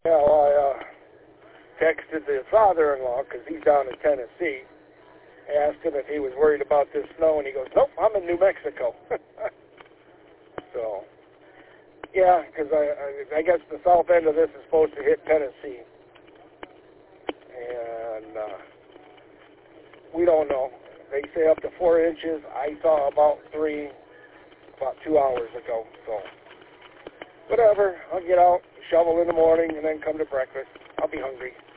Yeah, well, I texted the father-in-law, because he's down in Tennessee. I asked him if he was worried about this snow, and he goes, nope, I'm in New Mexico. So, yeah, because I guess the south end of this is supposed to hit Tennessee. And we don't know. They say up to 4 inches. I saw about 3 about 2 hours ago. So, whatever. I'll get out, shovel in the morning, and then come to breakfast. I'll be hungry.